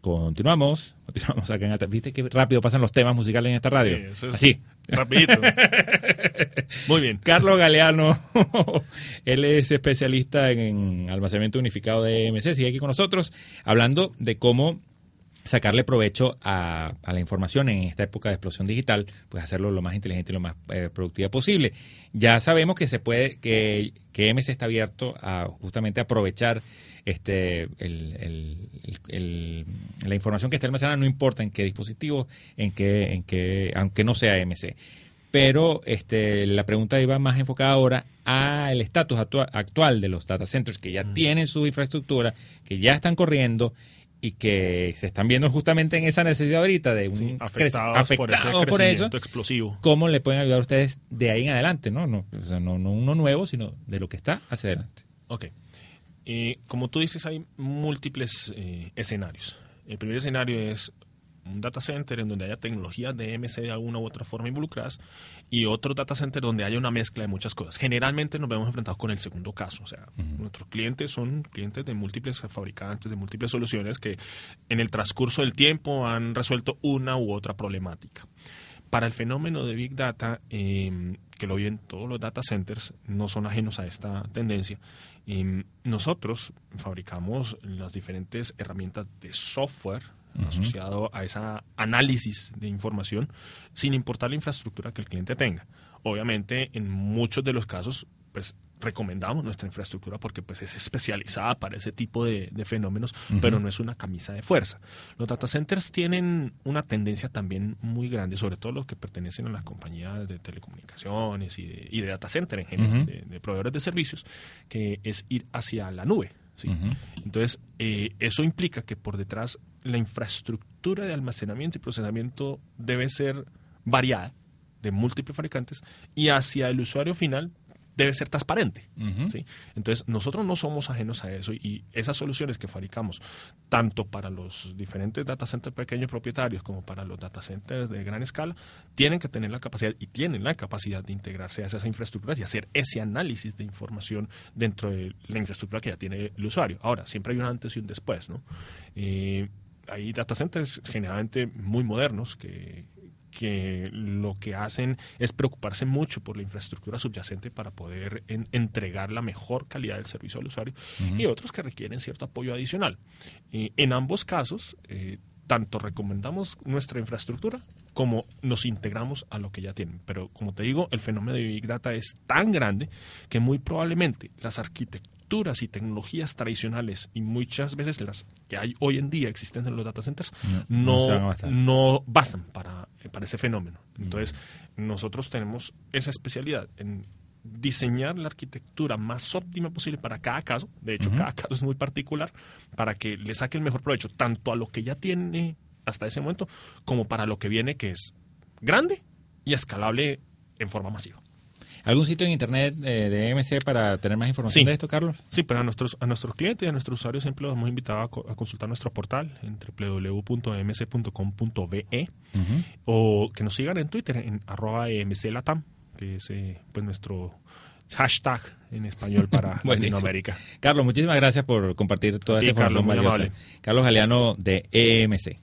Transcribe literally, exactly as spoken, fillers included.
Continuamos, continuamos acá en Ata- ¿Viste qué rápido pasan los temas musicales en esta radio? Sí, eso es Así. rapidito. Muy bien. Carlos Galeano, él es especialista en, en almacenamiento unificado de E M C, sigue aquí con nosotros hablando de cómo sacarle provecho a, a la información en esta época de explosión digital, pues hacerlo lo más inteligente y lo más eh, productiva posible. Ya sabemos que se puede, que, que E M C está abierto a justamente aprovechar este el, el, el, el, la información que está almacenada, no importa en qué dispositivo, en qué, en qué, aunque no sea E M C. Pero este, la pregunta iba más enfocada ahora al estatus actua- actual de los data centers que ya mm. tienen su infraestructura, que ya están corriendo y que se están viendo justamente en esa necesidad ahorita de un sí, afectados, cre- afectado por ese por crecimiento eso, explosivo. ¿Cómo le pueden ayudar a ustedes de ahí en adelante? No, no, o sea, no, no uno nuevo, sino de lo que está hacia adelante. Ok. Eh, como tú dices, hay múltiples eh, escenarios. El primer escenario es un data center en donde haya tecnologías de E M C de alguna u otra forma involucradas y otro data center donde haya una mezcla de muchas cosas. Generalmente nos vemos enfrentados con el segundo caso. O sea, uh-huh. nuestros clientes son clientes de múltiples fabricantes, de múltiples soluciones que en el transcurso del tiempo han resuelto una u otra problemática. Para el fenómeno de Big Data, eh, que lo viven todos los data centers, no son ajenos a esta tendencia. Eh, nosotros fabricamos las diferentes herramientas de software uh-huh. asociado a ese análisis de información, sin importar la infraestructura que el cliente tenga. Obviamente, en muchos de los casos, pues recomendamos nuestra infraestructura porque pues es especializada para ese tipo de, de fenómenos, uh-huh. pero no es una camisa de fuerza. Los data centers tienen una tendencia también muy grande, sobre todo los que pertenecen a las compañías de telecomunicaciones y de, y de data center en general, uh-huh. de, de proveedores de servicios, que es ir hacia la nube. ¿sí? Uh-huh. Entonces, eh, eso implica que por detrás la infraestructura de almacenamiento y procesamiento debe ser variada, de múltiples fabricantes, y hacia el usuario final debe ser transparente. Uh-huh. ¿sí? Entonces, nosotros no somos ajenos a eso y esas soluciones que fabricamos, tanto para los diferentes data centers pequeños propietarios como para los data centers de gran escala, tienen que tener la capacidad y tienen la capacidad de integrarse a esas infraestructuras y hacer ese análisis de información dentro de la infraestructura que ya tiene el usuario. Ahora, siempre hay un antes y un después, ¿no? Eh, hay data centers generalmente muy modernos que que lo que hacen es preocuparse mucho por la infraestructura subyacente para poder en, entregar la mejor calidad del servicio al usuario uh-huh. y otros que requieren cierto apoyo adicional. Eh, en ambos casos, eh, tanto recomendamos nuestra infraestructura como nos integramos a lo que ya tienen. Pero como te digo, el fenómeno de Big Data es tan grande que muy probablemente las arquitecturas y tecnologías tradicionales y muchas veces las que hay hoy en día existentes en los data centers no, no, no bastan para, para ese fenómeno. Entonces, mm. nosotros tenemos esa especialidad en diseñar la arquitectura más óptima posible para cada caso. De hecho, uh-huh. cada caso es muy particular para que le saque el mejor provecho tanto a lo que ya tiene hasta ese momento como para lo que viene, que es grande y escalable en forma masiva. ¿Algún sitio en internet eh, de E M C para tener más información sí. de esto, Carlos? Sí, pero a nuestros, a nuestros clientes y a nuestros usuarios siempre los hemos invitado a, co- a consultar nuestro portal en doble u doble u doble u punto e m c punto com punto b e uh-huh. o que nos sigan en Twitter en arroba emclatam, que es eh, pues nuestro hashtag en español para Latinoamérica. Carlos, muchísimas gracias por compartir toda sí, esta información Carlos, valiosa. Carlos Galeano de E M C.